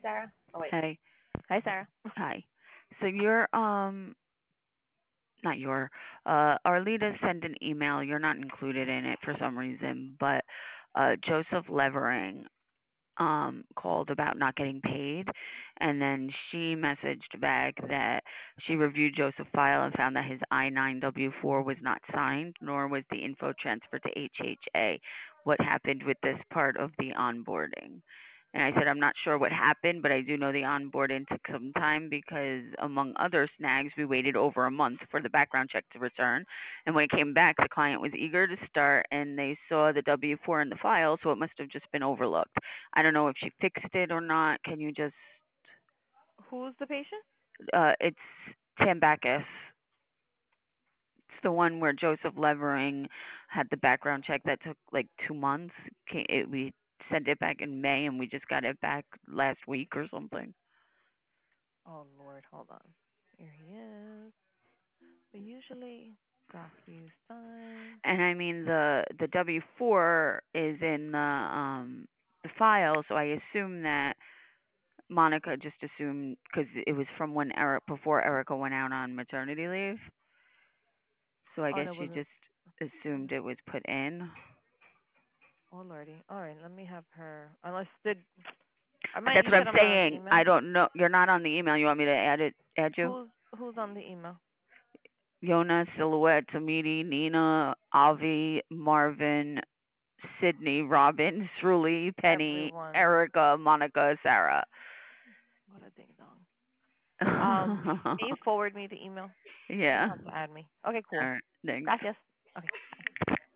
Sarah. Oh wait. Hey, Hi, Sarah. hi. So you're not your Arlita sent an email. You're not included in it for some reason, but Joseph Levering called about not getting paid, and then she messaged back that she reviewed Joseph's file and found that his I-9 W-4 was not signed, nor was the info transferred to HHA. What happened with this part of the onboarding? And I said, I'm not sure what happened, but I do know the onboarding took some time because, among other snags, we waited over a month for the background check to return. And when it came back, the client was eager to start and they saw the W 4 in the file, so it must have just been overlooked. I don't know if she fixed it or not. Can you just, Who's the patient? it's Tambakis. It's the one where Joseph Levering had the background check that took like 2 months. We sent it back in May and we just got it back last week or something. Oh Lord, hold on. Here he is. But usually DocuSign. And I mean the W four is in the file, so I assume that Monica just assumed because it was from when Eric before Erica went out on maternity leave, so I Oh guess no, it she wasn't. just assumed it was put in. Oh Lordy. All right, let me have her. Unless did I might. That's You what said I'm I'm not on the saying. I email. don't know. You're not on the email. You want me to add it? Add you? Who's on the email? Yona, Silhouette, Samiti, Nina, Avi, Marvin, Sydney, Robin, Sruli, Penny, Everyone. Erica, Monica, Sarah. What a ding dong. Can you forward me the email? You don't Yeah. have to add me. Okay, All cool. right. Thanks. Gracias. Okay.